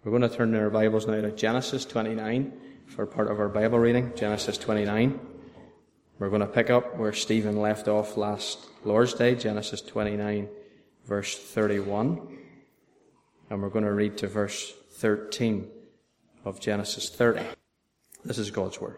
We're going to turn our Bibles now to Genesis 29 for part of our Bible reading. Genesis 29. We're going to pick up where Stephen left off last Lord's Day, Genesis 29, verse 31. And we're going to read to verse 13 of Genesis 30. This is God's Word.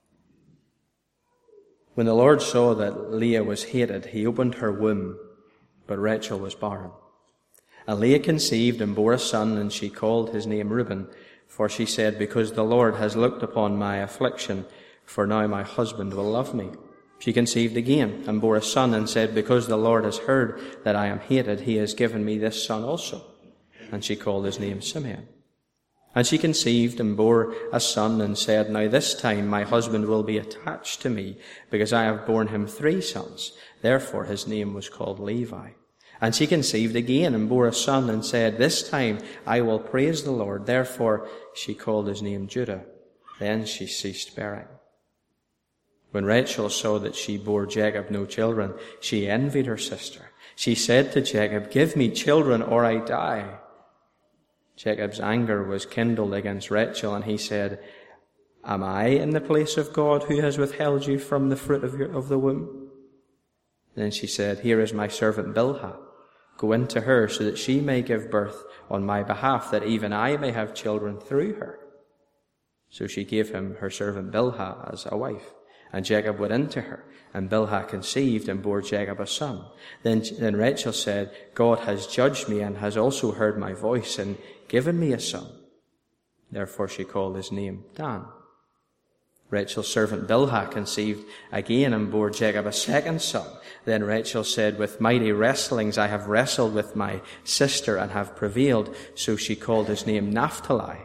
When the Lord saw that Leah was hated, he opened her womb, but Rachel was barren. And Leah conceived and bore a son, and she called his name Reuben, for she said, because the Lord has looked upon my affliction, for now my husband will love me. She conceived again and bore a son, and said, because the Lord has heard that I am hated, he has given me this son also. And she called his name Simeon. And she conceived and bore a son, and said, now this time my husband will be attached to me, because I have borne him 3 sons. Therefore his name was called Levi. And she conceived again and bore a son, and said, this time I will praise the Lord. Therefore she called his name Judah. Then she ceased bearing. When Rachel saw that she bore Jacob no children, she envied her sister. She said to Jacob, give me children or I die. Jacob's anger was kindled against Rachel, and he said, am I in the place of God, who has withheld you from the fruit of the womb? Then she said, here is my servant Bilhah. Go in to her, so that she may give birth on my behalf, that even I may have children through her. So she gave him her servant Bilhah as a wife. And Jacob went in to her, and Bilhah conceived and bore Jacob a son. Then Rachel said, God has judged me, and has also heard my voice, and given me a son. Therefore she called his name Dan. Rachel's servant Bilhah conceived again and bore Jacob a second son. Then Rachel said, with mighty wrestlings I have wrestled with my sister and have prevailed. So she called his name Naphtali.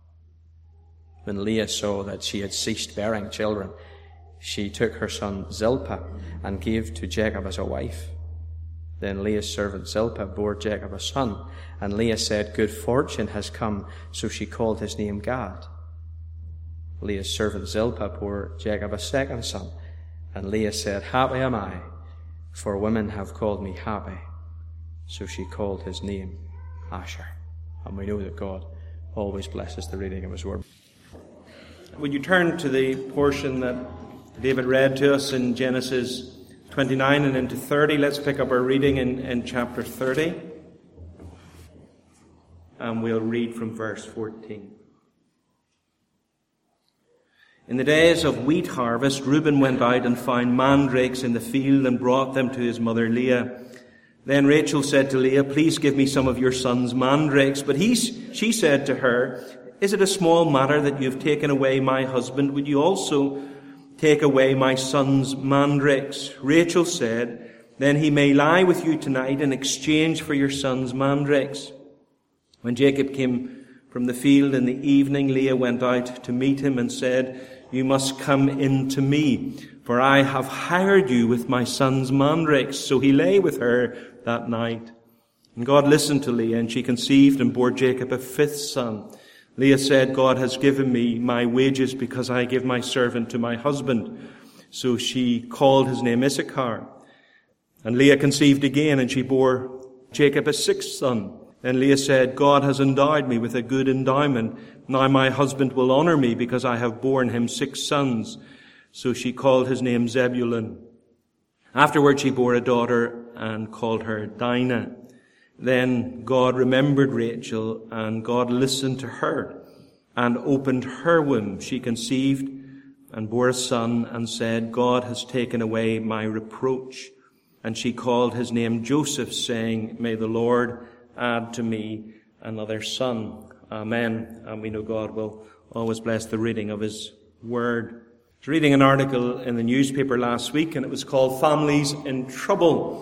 When Leah saw that she had ceased bearing children, she took her son Zilpah and gave to Jacob as a wife. Then Leah's servant Zilpah bore Jacob a son, and Leah said, good fortune has come. So she called his name Gad. Leah's servant Zilpah bore Jacob a second son, and Leah said, happy am I, for women have called me happy. So she called his name Asher. And we know that God always blesses the reading of his word. Would you turn to the portion that David read to us in Genesis 29 and into 30? Let's pick up our reading in chapter 30. And we'll read from verse 14. In the days of wheat harvest, Reuben went out and found mandrakes in the field and brought them to his mother Leah. Then Rachel said to Leah, please give me some of your son's mandrakes. But she said to her, is it a small matter that you have taken away my husband? Would you also take away my son's mandrakes? Rachel said, then he may lie with you tonight in exchange for your son's mandrakes. When Jacob came from the field in the evening, Leah went out to meet him and said, you must come in to me, for I have hired you with my son's mandrakes. So he lay with her that night. And God listened to Leah, and she conceived and bore Jacob a 5th son. Leah said, God has given me my wages because I give my servant to my husband. So she called his name Issachar. And Leah conceived again, and she bore Jacob a 6th son. Then Leah said, God has endowed me with a good endowment. Now my husband will honor me because I have borne him 6 sons. So she called his name Zebulun. Afterward she bore a daughter and called her Dinah. Then God remembered Rachel, and God listened to her and opened her womb. She conceived and bore a son and said, God has taken away my reproach. And she called his name Joseph, saying, may the Lord add to me another son. Amen. And we know God will always bless the reading of his word. I was reading an article in the newspaper last week, and it was called Families in Trouble.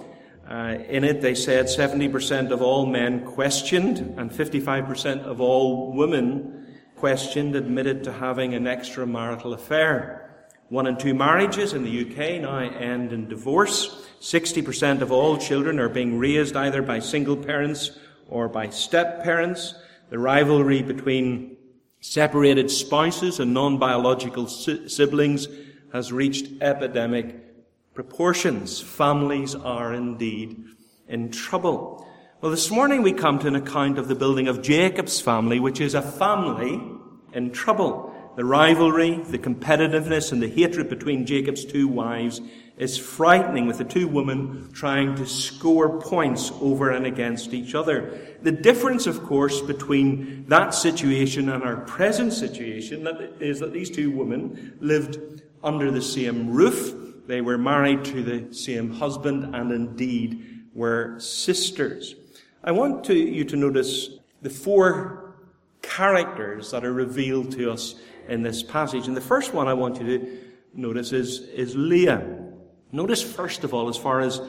In it, they said 70% of all men questioned and 55% of all women questioned admitted to having an extramarital affair. 1 in 2 marriages in the UK now end in divorce. 60% of all children are being raised either by single parents or by step-parents. The rivalry between separated spouses and non-biological siblings has reached epidemic proportions. Families are indeed in trouble. Well, this morning we come to an account of the building of Jacob's family, which is a family in trouble. The rivalry, the competitiveness, and the hatred between Jacob's two wives is frightening, with the two women trying to score points over and against each other. The difference, of course, between that situation and our present situation is that these two women lived under the same roof. They were married to the same husband and indeed were sisters. I want you to notice the four characters that are revealed to us in this passage. And the first one I want you to notice is Leah. Notice, first of all, as far as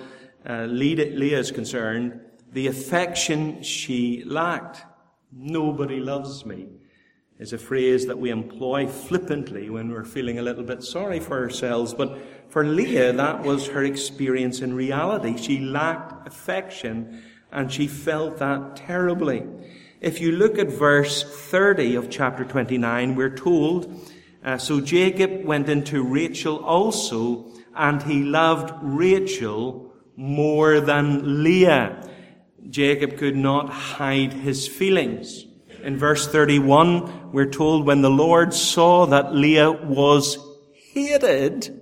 Leah is concerned, the affection she lacked. Nobody loves me is a phrase that we employ flippantly when we're feeling a little bit sorry for ourselves. But for Leah, that was her experience in reality. She lacked affection, and she felt that terribly. If you look at verse 30 of chapter 29, we're told, so Jacob went into Rachel also, and he loved Rachel more than Leah. Jacob could not hide his feelings. In verse 31, we're told, when the Lord saw that Leah was hated,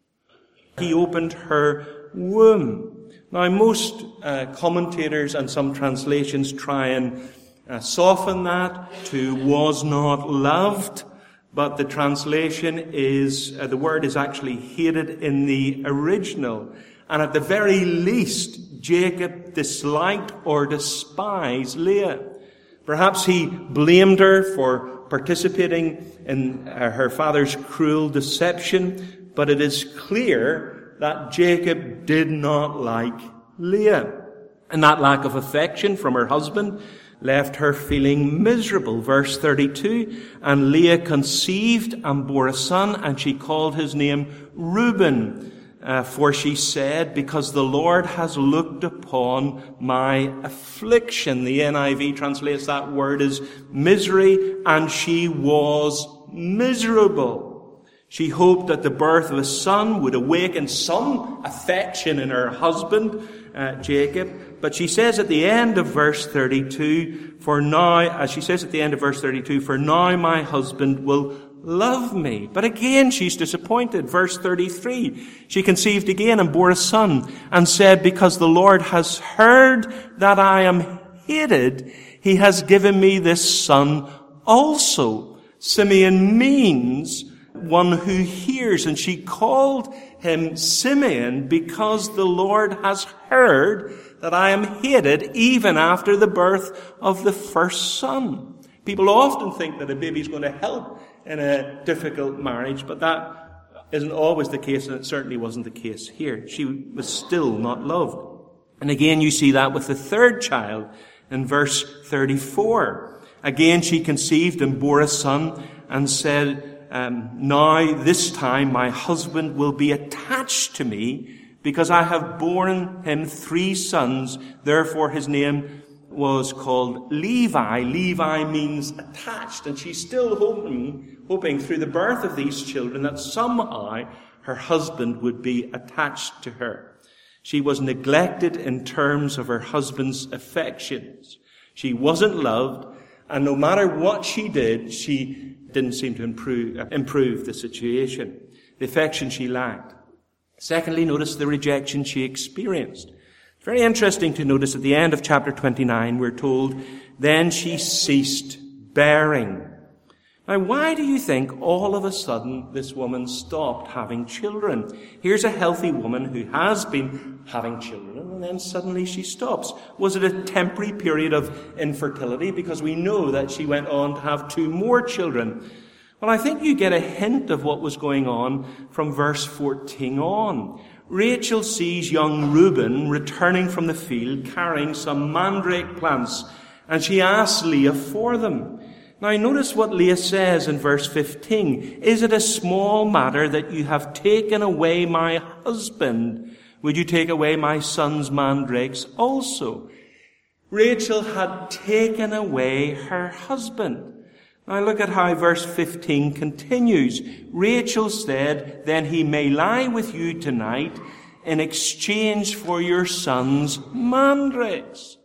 he opened her womb. Now, most commentators and some translations try and soften that to was not loved, but the translation is, the word is actually hated in the original. And at the very least, Jacob disliked or despised Leah. Perhaps he blamed her for participating in her father's cruel deception, but it is clear that Jacob did not like Leah. And that lack of affection from her husband left her feeling miserable. Verse 32, and Leah conceived and bore a son, and she called his name Reuben. For she said, because the Lord has looked upon my affliction. The NIV translates that word as misery, and she was miserable. She hoped that the birth of a son would awaken some affection in her husband, Jacob. But she says at the end of verse 32, for now my husband will love me. But again, she's disappointed. Verse 33, she conceived again and bore a son and said, because the Lord has heard that I am hated, he has given me this son also. Simeon means one who hears, and she called him Simeon because the Lord has heard that I am hated even after the birth of the first son. People often think that a baby is going to help in a difficult marriage, but that isn't always the case, and it certainly wasn't the case here. She was still not loved. And again, you see that with the third child in verse 34. Again, she conceived and bore a son and said, now this time my husband will be attached to me because I have borne him 3 sons. Therefore his name was called Levi. Levi means attached, and she's still hoping through the birth of these children that somehow her husband would be attached to her. She was neglected in terms of her husband's affections. She wasn't loved, and no matter what she did, she didn't seem to improve the situation. The affection she lacked. Secondly, notice the rejection she experienced. It's very interesting to notice at the end of chapter 29, we're told, then she ceased bearing. Now, why do you think all of a sudden this woman stopped having children? Here's a healthy woman who has been having children, and then suddenly she stops. Was it a temporary period of infertility? Because we know that she went on to have 2 more children. Well, I think you get a hint of what was going on from verse 14 on. Rachel sees young Reuben returning from the field carrying some mandrake plants, and she asks Leah for them. Now notice what Leah says in verse 15. Is it a small matter that you have taken away my husband? Would you take away my son's mandrakes also? Rachel had taken away her husband. Now look at how verse 15 continues. Rachel said, then he may lie with you tonight in exchange for your son's mandrakes.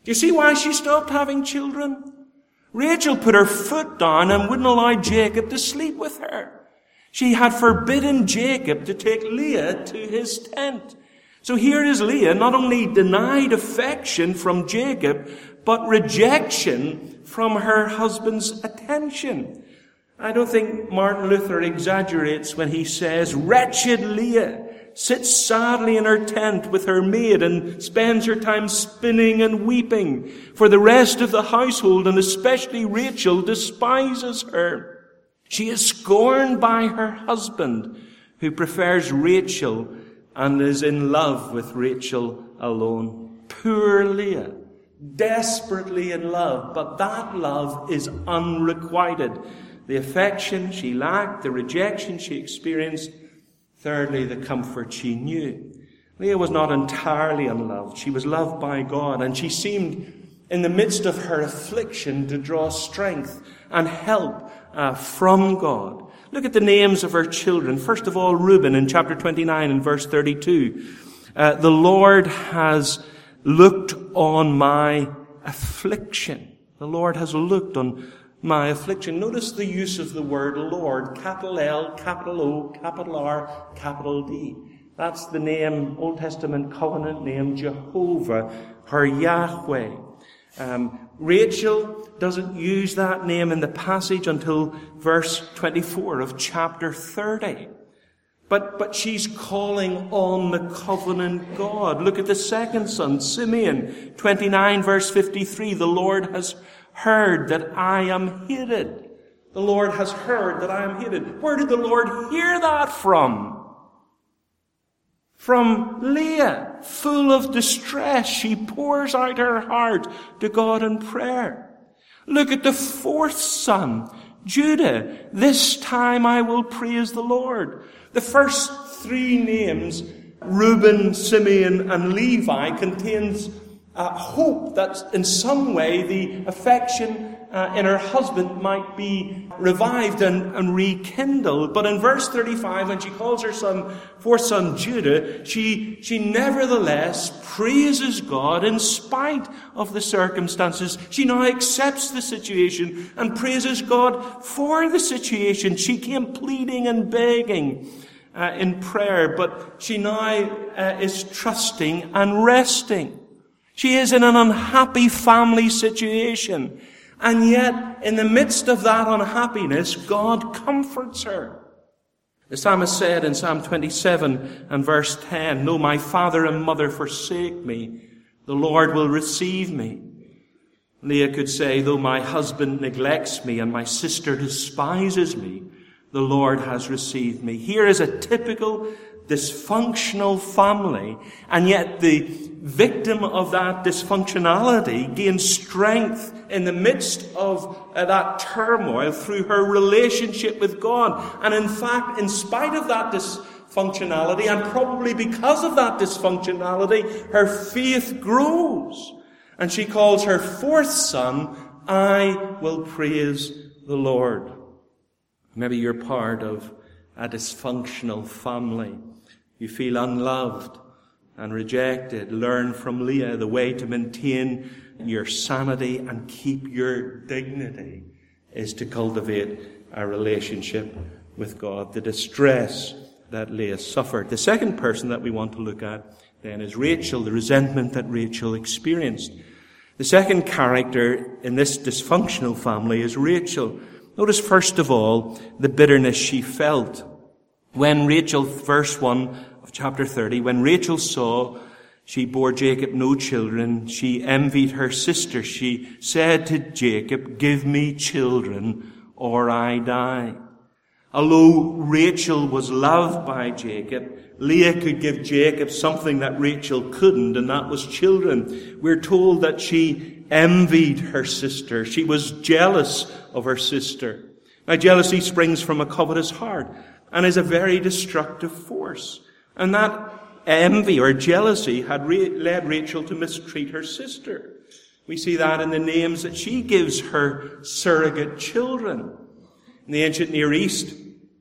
Do you see why she stopped having children? Rachel put her foot down and wouldn't allow Jacob to sleep with her. She had forbidden Jacob to take Leah to his tent. So here is Leah not only denied affection from Jacob, but rejection from her husband's attention. I don't think Martin Luther exaggerates when he says, "Wretched Leah sits sadly in her tent with her maid and spends her time spinning and weeping, for the rest of the household, and especially Rachel, despises her. She is scorned by her husband, who prefers Rachel and is in love with Rachel alone." Poor Leah, desperately in love, but that love is unrequited. The affection she lacked, the rejection she experienced, thirdly, the comfort she knew. Leah was not entirely unloved. She was loved by God, and she seemed, in the midst of her affliction, to draw strength and help from God. Look at the names of her children. First of all, Reuben in chapter 29 and verse 32. The Lord has looked on my affliction. The Lord has looked on my affliction. Notice the use of the word Lord. Capital L, capital O, capital R, capital D. That's the name, Old Testament covenant name, Jehovah, her Yahweh. Rachel doesn't use that name in the passage until verse 24 of chapter 30. But she's calling on the covenant God. Look at the second son, Simeon, 29 verse 53. The Lord has heard that I am hated. The Lord has heard that I am hated. Where did the Lord hear that from? From Leah, full of distress. She pours out her heart to God in prayer. Look at the fourth son, Judah. This time I will praise the Lord. The first three names, Reuben, Simeon, and Levi, contains hope that in some way the affection in her husband might be revived and rekindled. But in verse 35, when she calls her fourth son Judah, she nevertheless praises God in spite of the circumstances. She now accepts the situation and praises God for the situation. She came pleading and begging in prayer, but she now is trusting and resting. She is in an unhappy family situation. And yet, in the midst of that unhappiness, God comforts her. The psalmist said in Psalm 27 and verse 10, "Though my father and mother forsake me, the Lord will receive me." Leah could say, "Though my husband neglects me and my sister despises me, the Lord has received me." Here is a typical dysfunctional family, and yet the victim of that dysfunctionality gains strength in the midst of that turmoil through her relationship with God. And in fact, in spite of that dysfunctionality, and probably because of that dysfunctionality, her faith grows. And she calls her fourth son, "I will praise the Lord." Maybe you're part of a dysfunctional family. You feel unloved and rejected. Learn from Leah the way to maintain your sanity and keep your dignity is to cultivate a relationship with God. The distress that Leah suffered. The second person that we want to look at then is Rachel, the resentment that Rachel experienced. The second character in this dysfunctional family is Rachel. Notice first of all the bitterness she felt. When Rachel, verse 1 of chapter 30, when Rachel saw she bore Jacob no children, she envied her sister. She said to Jacob, "Give me children or I die." Although Rachel was loved by Jacob, Leah could give Jacob something that Rachel couldn't, and that was children. We're told that she envied her sister. She was jealous of her sister. Now, jealousy springs from a covetous heart and is a very destructive force. And that envy or jealousy had led Rachel to mistreat her sister. We see that in the names that she gives her surrogate children. In the ancient Near East,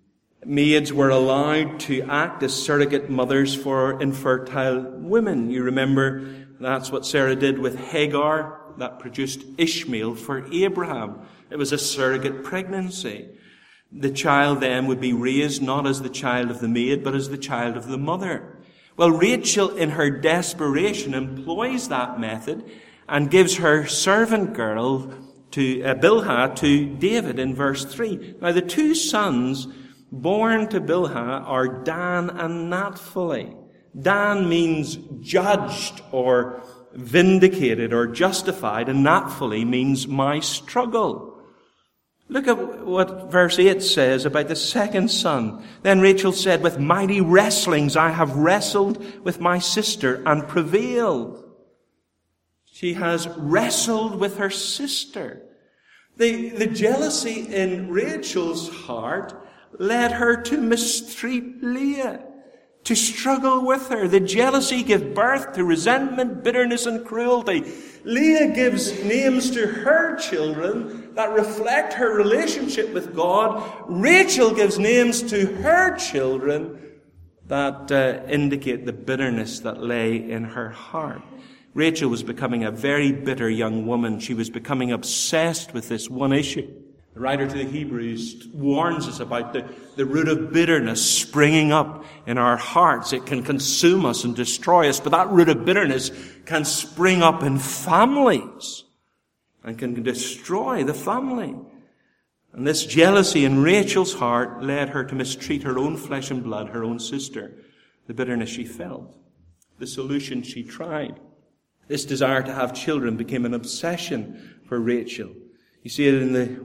maids were allowed to act as surrogate mothers for infertile women. You remember That's what Sarah did with Hagar. That produced Ishmael for Abraham. It was a surrogate pregnancy. The child then would be raised not as the child of the maid, but as the child of the mother. Well, Rachel, in her desperation, employs that method and gives her servant girl to Bilhah to David in verse 3. Now, the two sons born to Bilhah are Dan and Naphtali. Dan means judged or vindicated or justified, and Naphtali means my struggle. Look at what verse 8 says about the second son. Then Rachel said, with mighty wrestlings I have wrestled with my sister and prevailed. She has wrestled with her sister. The jealousy in Rachel's heart led her to mistreat Leah, to struggle with her. The jealousy gave birth to resentment, bitterness, and cruelty. Leah gives names to her children that reflect her relationship with God. Rachel gives names to her children that indicate the bitterness that lay in her heart. Rachel was becoming a very bitter young woman. She was becoming obsessed with this one issue. The writer to the Hebrews warns us about the root of bitterness springing up in our hearts. It can consume us and destroy us, but that root of bitterness can spring up in families and can destroy the family. And this jealousy in Rachel's heart led her to mistreat her own flesh and blood, her own sister. The bitterness she felt, the solution she tried. This desire to have children became an obsession for Rachel. You see it in her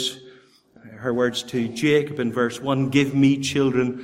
words to Jacob in verse 1, give me children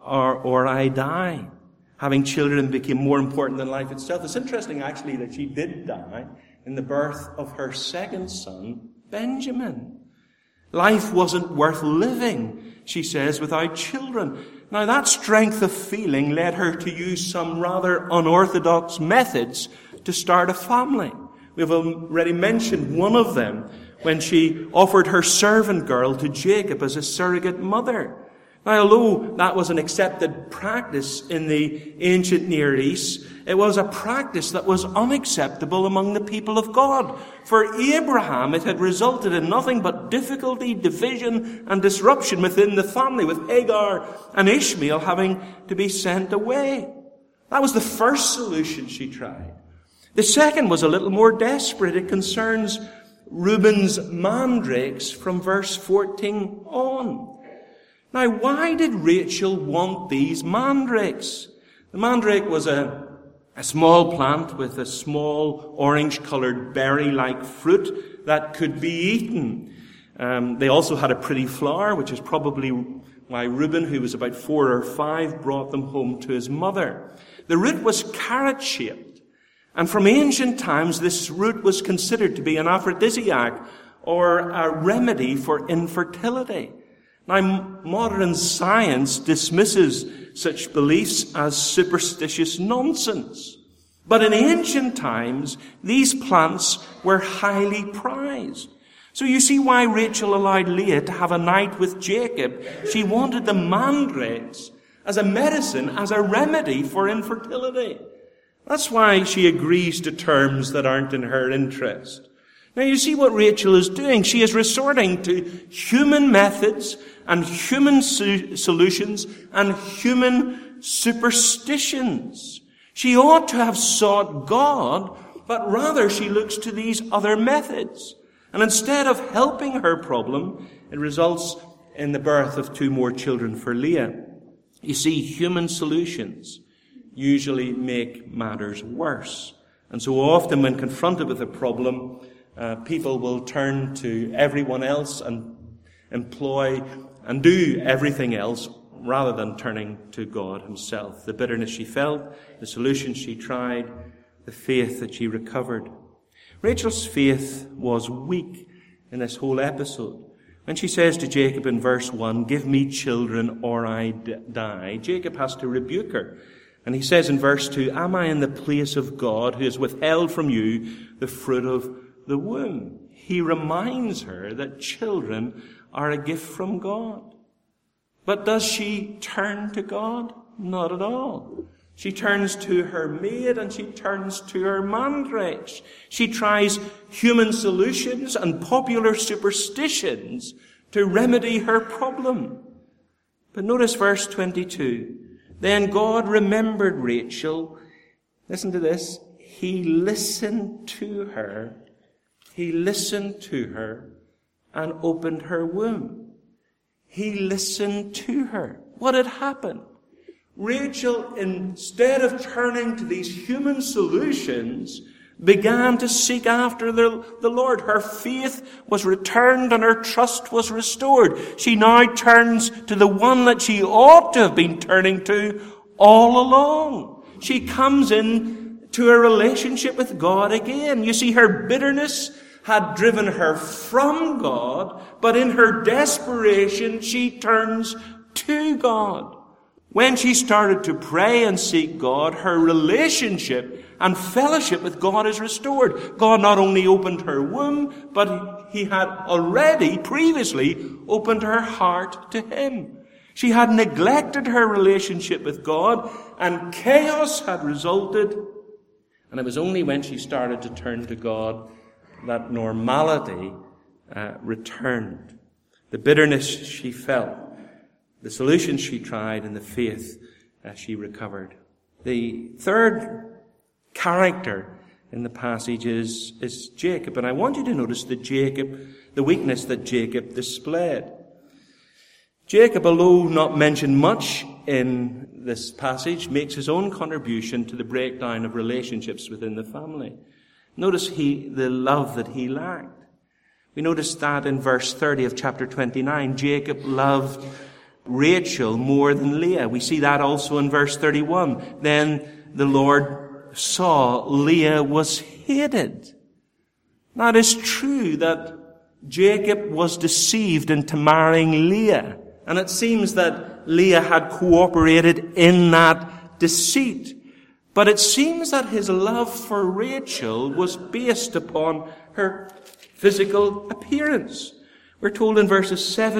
or I die. Having children became more important than life itself. It's interesting actually that she did die in the birth of her second son, Benjamin. Life wasn't worth living, she says, without children. Now that strength of feeling led her to use some rather unorthodox methods to start a family. We've already mentioned one of them when she offered her servant girl to Jacob as a surrogate mother. Now, although that was an accepted practice in the ancient Near East, it was a practice that was unacceptable among the people of God. For Abraham, it had resulted in nothing but difficulty, division, and disruption within the family, with Hagar and Ishmael having to be sent away. That was the first solution she tried. The second was a little more desperate. It concerns Reuben's mandrakes from verse 14 on. Now, why did Rachel want these mandrakes? The mandrake was a small plant with a small orange-coloured berry-like fruit that could be eaten. They also had a pretty flower, which is probably why Reuben, who was about 4 or 5, brought them home to his mother. The root was carrot-shaped. And from ancient times, this root was considered to be an aphrodisiac or a remedy for infertility. Now, modern science dismisses such beliefs as superstitious nonsense. But in ancient times, these plants were highly prized. So you see why Rachel allowed Leah to have a night with Jacob. She wanted the mandrakes as a medicine, as a remedy for infertility. That's why she agrees to terms that aren't in her interest. Now you see what Rachel is doing. She is resorting to human methods and human solutions and human superstitions. She ought to have sought God, but rather she looks to these other methods. And instead of helping her problem, it results in the birth of 2 more children for Leah. You see, human solutions usually make matters worse. And so often when confronted with a problem, people will turn to everyone else and employ and do everything else rather than turning to God himself. The bitterness she felt, the solution she tried, the faith that she recovered. Rachel's faith was weak in this whole episode. When she says to Jacob in verse 1, give me children or I die, Jacob has to rebuke her. And he says in verse 2, am I in the place of God who has withheld from you the fruit of the womb? He reminds her that children are a gift from God. But does she turn to God? Not at all. She turns to her maid and she turns to her mandrakes. She tries human solutions and popular superstitions to remedy her problem. But notice verse 22. Then God remembered Rachel. Listen to this. He listened to her. He listened to her and opened her womb. He listened to her. What had happened? Rachel, instead of turning to these human solutions, began to seek after the Lord. Her faith was returned and her trust was restored. She now turns to the one that she ought to have been turning to all along. She comes in to a relationship with God again. You see, her bitterness had driven her from God, but in her desperation, she turns to God. When she started to pray and seek God, her relationship and fellowship with God is restored. God not only opened her womb, but he had already previously opened her heart to him. She had neglected her relationship with God, and chaos had resulted. And it was only when she started to turn to God that normality returned. The bitterness she felt, the solutions she tried, and the faith she recovered. The third character in the passage is Jacob. And I want you to notice the weakness that Jacob displayed. Jacob, although not mentioned much in this passage, makes his own contribution to the breakdown of relationships within the family. Notice the love that he lacked. We notice that in verse 30 of chapter 29, Jacob loved Rachel more than Leah. We see that also in verse 31. Then the Lord saw Leah was hated. Now it is true that Jacob was deceived into marrying Leah. And it seems that Leah had cooperated in that deceit. But it seems that his love for Rachel was based upon her physical appearance. We're told in verses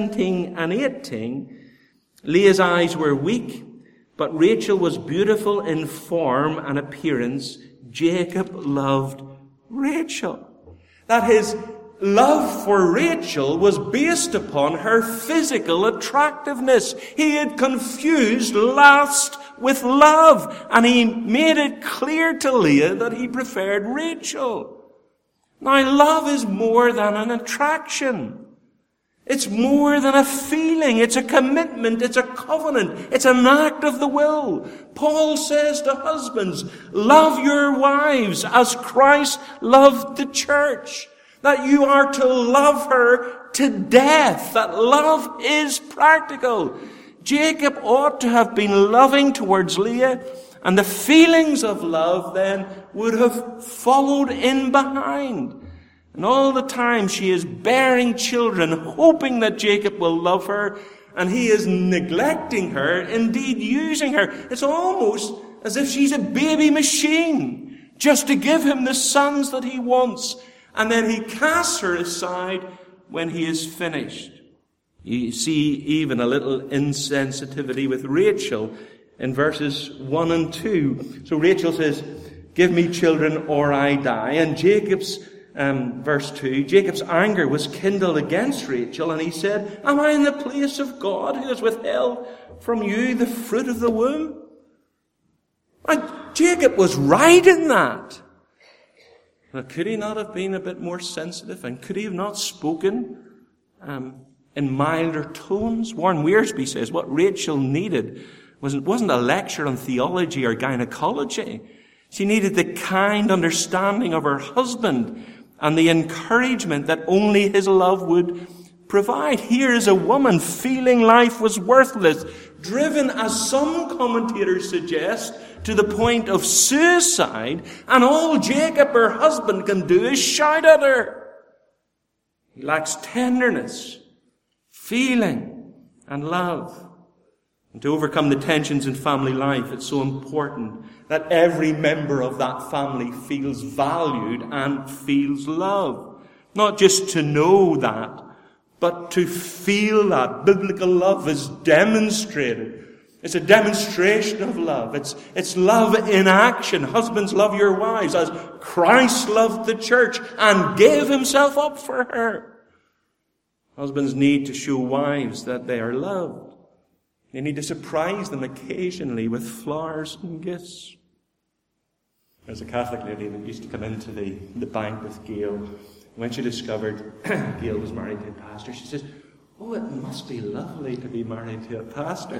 17 and 18, Leah's eyes were weak, but Rachel was beautiful in form and appearance. Jacob loved Rachel. That his love for Rachel was based upon her physical attractiveness. He had confused lust with love, and he made it clear to Leah that he preferred Rachel. Now, love is more than an attraction. It's more than a feeling. It's a commitment. It's a covenant. It's an act of the will. Paul says to husbands, love your wives as Christ loved the church. That you are to love her to death. That love is practical. Jacob ought to have been loving towards Leah, and the feelings of love then would have followed in behind. And all the time she is bearing children, hoping that Jacob will love her, and he is neglecting her, indeed using her. It's almost as if she's a baby machine, just to give him the sons that he wants. And then he casts her aside when he is finished. You see even a little insensitivity with Rachel in verses 1 and 2. So Rachel says, give me children or I die. And Jacob's verse 2, Jacob's anger was kindled against Rachel, and he said, am I in the place of God who has withheld from you the fruit of the womb? And Jacob was right in that. Now, could he not have been a bit more sensitive, and could he have not spoken in milder tones? Warren Wiersbe says what Rachel needed wasn't a lecture on theology or gynecology. She needed the kind understanding of her husband and the encouragement that only his love would provide. Here is a woman feeling life was worthless, driven, as some commentators suggest, to the point of suicide, and all Jacob, her husband, can do is shout at her. He lacks tenderness, feeling, and love. And to overcome the tensions in family life, it's so important that every member of that family feels valued and feels loved. Not just to know that, but to feel that. Biblical love is demonstrated It's a demonstration of love. It's love in action. Husbands, love your wives as Christ loved the church and gave himself up for her. Husbands need to show wives that they are loved. They need to surprise them occasionally with flowers and gifts. There's a Catholic lady that used to come into the bank with Gail. When she discovered Gail was married to a pastor, she says, "Oh, it must be lovely to be married to a pastor."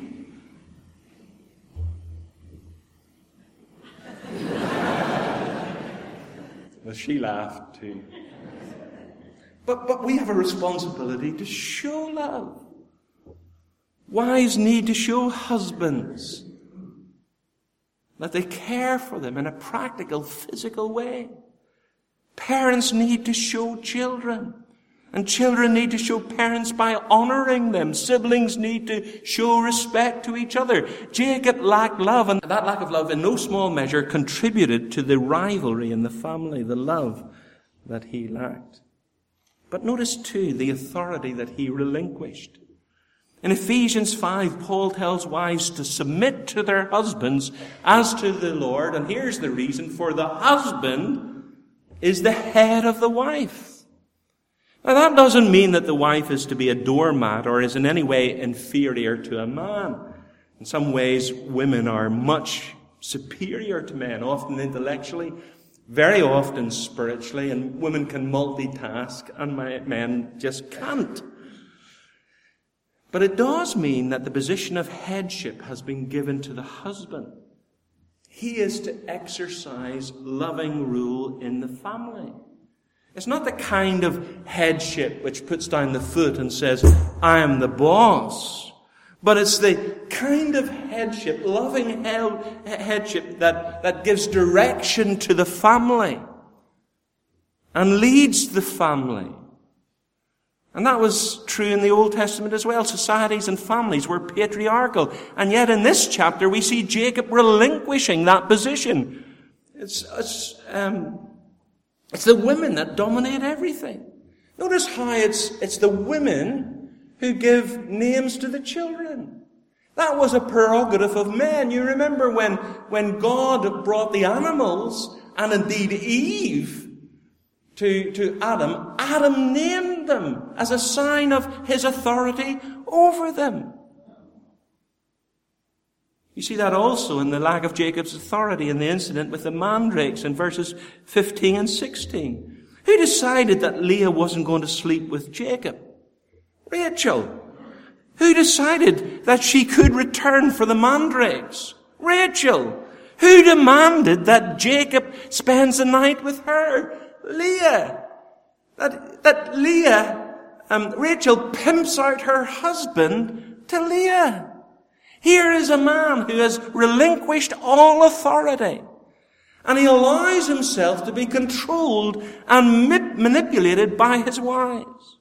Well, she laughed too. But we have a responsibility to show love. Wives need to show husbands that they care for them in a practical, physical way. Parents need to show children. And children need to show parents by honoring them. Siblings need to show respect to each other. Jacob lacked love, and that lack of love in no small measure contributed to the rivalry in the family, the love that he lacked. But notice too the authority that he relinquished. In Ephesians 5, Paul tells wives to submit to their husbands as to the Lord. And here's the reason: for the husband is the head of the wife. Now that doesn't mean that the wife is to be a doormat or is in any way inferior to a man. In some ways, women are much superior to men, often intellectually, very often spiritually, and women can multitask and men just can't. But it does mean that the position of headship has been given to the husband. He is to exercise loving rule in the family. It's not the kind of headship which puts down the foot and says, "I am the boss." But it's the kind of headship, loving headship that gives direction to the family and leads the family. And that was true in the Old Testament as well. Societies and families were patriarchal. And yet in this chapter we see Jacob relinquishing that position. It's the women that dominate everything. Notice how it's the women who give names to the children. That was a prerogative of men. You remember when God brought the animals, and indeed Eve, to Adam, Adam named them as a sign of his authority over them. You see that also in the lack of Jacob's authority in the incident with the mandrakes in verses 15 and 16. Who decided that Leah wasn't going to sleep with Jacob? Rachel. Who decided that she could return for the mandrakes? Rachel. Who demanded that Jacob spends the night with her? Leah. That Leah, Rachel pimps out her husband to Leah. Here is a man who has relinquished all authority, and he allows himself to be controlled and manipulated by his wives.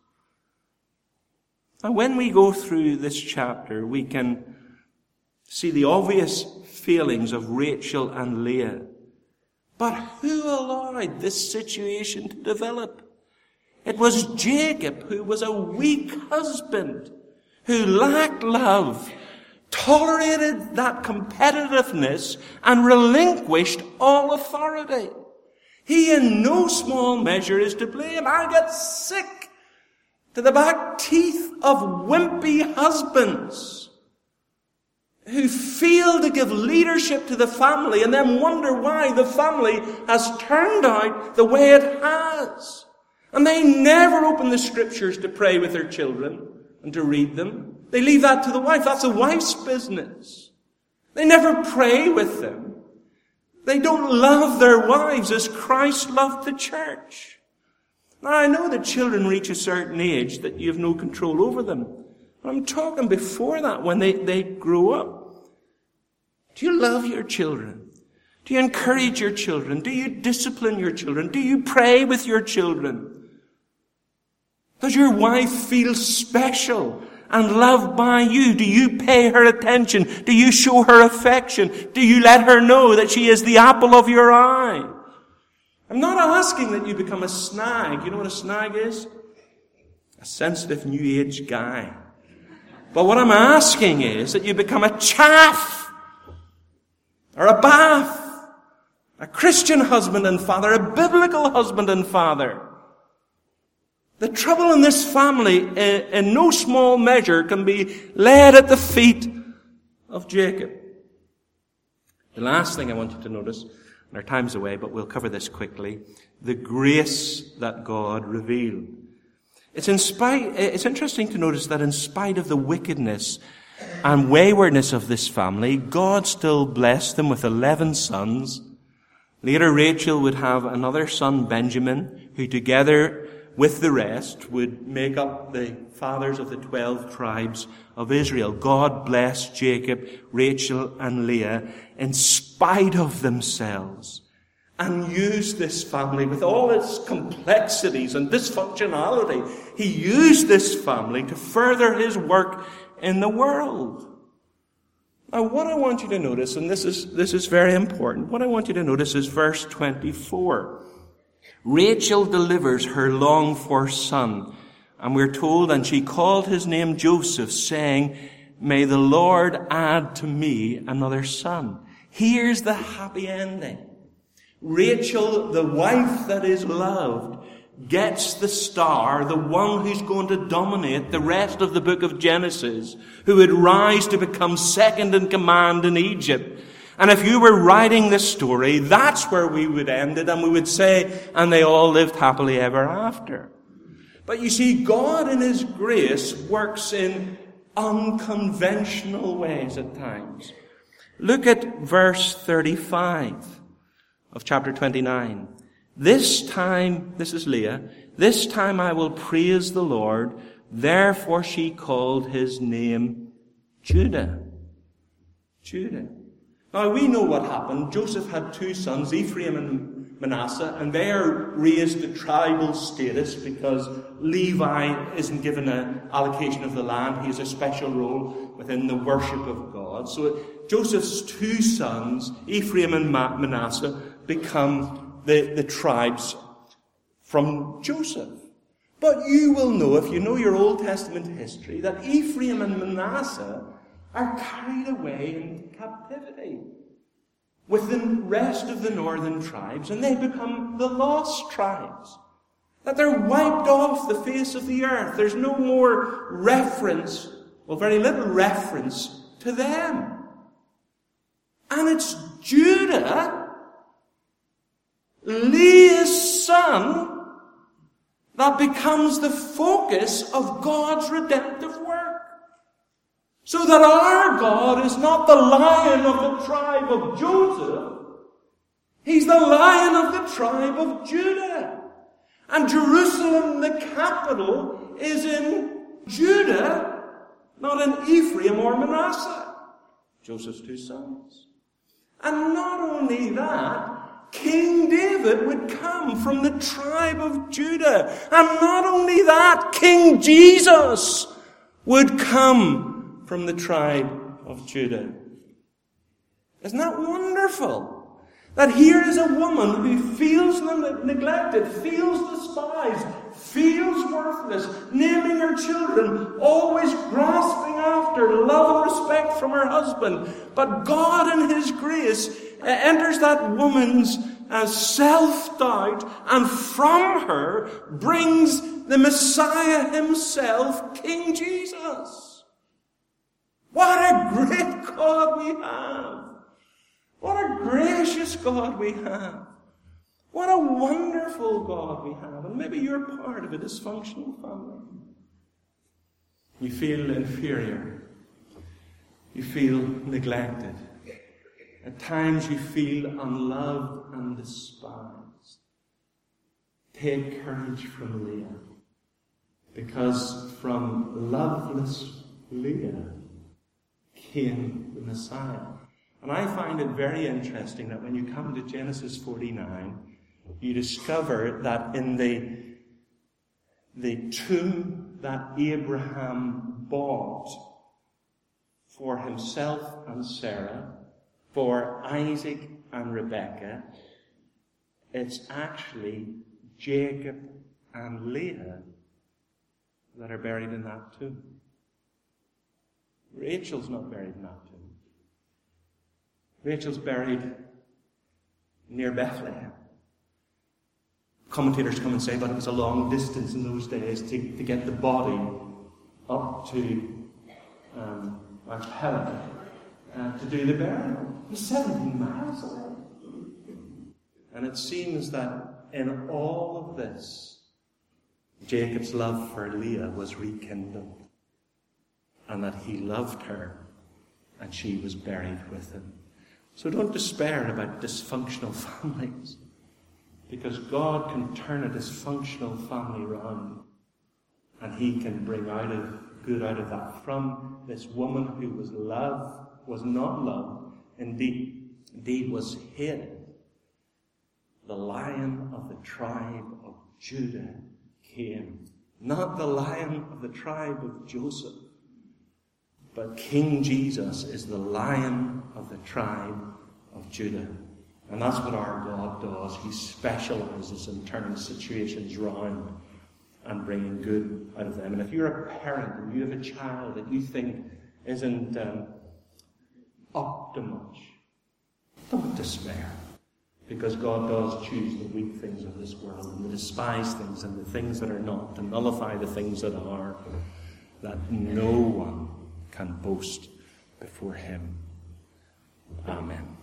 And when we go through this chapter, we can see the obvious failings of Rachel and Leah. But who allowed this situation to develop? It was Jacob, who was a weak husband, who lacked love, tolerated that competitiveness, and relinquished all authority. He in no small measure is to blame. I get sick to the back teeth of wimpy husbands who fail to give leadership to the family and then wonder why the family has turned out the way it has. And they never open the scriptures to pray with their children and to read them. They leave that to the wife. That's the wife's business. They never pray with them. They don't love their wives as Christ loved the church. Now, I know that children reach a certain age that you have no control over them. But I'm talking before that, when they grow up. Do you love your children? Do you encourage your children? Do you discipline your children? Do you pray with your children? Does your wife feel special and loved by you? Do you pay her attention? Do you show her affection? Do you let her know that she is the apple of your eye? I'm not asking that you become a snag. You know what a snag is? A sensitive new age guy But what I'm asking is that you become a chaff or a bath, a Christian husband and father, a biblical husband and father. The trouble in this family, in no small measure, can be laid at the feet of Jacob. The last thing I want you to notice, and our time's away, but we'll cover this quickly, the grace that God revealed. It's interesting to notice that in spite of the wickedness and waywardness of this family, God still blessed them with 11 sons. Later, Rachel would have another son, Benjamin, who together with the rest would make up the fathers of the 12 tribes of Israel. God blessed Jacob, Rachel, and Leah in spite of themselves, and used this family with all its complexities and dysfunctionality. He used this family to further his work in the world. Now, what I want you to notice, and this is very important, what I want you to notice is verse 24. Rachel delivers her longed-for son, and we're told, and she called his name Joseph, saying, "May the Lord add to me another son." Here's the happy ending. Rachel, the wife that is loved, gets the star, the one who's going to dominate the rest of the book of Genesis, who would rise to become second in command in Egypt. And if you were writing this story, that's where we would end it, and we would say, "And they all lived happily ever after." But you see, God in his grace works in unconventional ways at times. Look at verse 35 of chapter 29. "This time," this is Leah, "this time I will praise the Lord." Therefore she called his name Judah. Judah. Now, we know what happened. Joseph had 2 sons, Ephraim and Manasseh, and they are raised to tribal status because Levi isn't given an allocation of the land. He has a special role within the worship of God. So Joseph's 2 sons, Ephraim and Manasseh, become the tribes from Joseph. But you will know, if you know your Old Testament history, that Ephraim and Manasseh are carried away into captivity with the rest of the northern tribes, and they become the lost tribes. That they're wiped off the face of the earth. There's no more reference, well, very little reference to them. And it's Judah, Leah's son, that becomes the focus of God's redemptive work. So that our God is not the Lion of the tribe of Joseph. He's the Lion of the tribe of Judah. And Jerusalem, the capital, is in Judah, not in Ephraim or Manasseh. Joseph's 2 sons. And not only that, King David would come from the tribe of Judah. And not only that, King Jesus would come from the tribe of Judah. Isn't that wonderful? That here is a woman who feels neglected, feels despised, feels worthless, naming her children, always grasping after love and respect from her husband. But God in his grace enters that woman's self-doubt, and from her brings the Messiah himself, King Jesus. What a great God we have. What a gracious God we have. What a wonderful God we have. And maybe you're part of a dysfunctional family. You feel inferior. You feel neglected. At times you feel unloved and despised. Take courage from Leah. Because from loveless Leah came the Messiah. And I find it very interesting that when you come to Genesis 49, you discover that in the tomb that Abraham bought for himself and Sarah, for Isaac and Rebekah, it's actually Jacob and Leah that are buried in that tomb. Rachel's not buried in that tomb. Rachel's buried near Bethlehem. Commentators come and say, but it was a long distance in those days to get the body up to Archipelago to do the burial. It was 17 miles away. And it seems that in all of this, Jacob's love for Leah was rekindled, and that he loved her, and she was buried with him. So don't despair about dysfunctional families, because God can turn a dysfunctional family around, and he can bring good out of that. From this woman who was not loved, indeed was hated, the Lion of the tribe of Judah came. Not the Lion of the tribe of Joseph, but King Jesus is the Lion of the tribe of Judah. And that's what our God does. He specializes in turning situations round and bringing good out of them. And if you're a parent and you have a child that you think isn't up to much, don't despair. Because God does choose the weak things of this world and the despised things and the things that are not, to nullify the things that are, that no one can boast before him. Amen.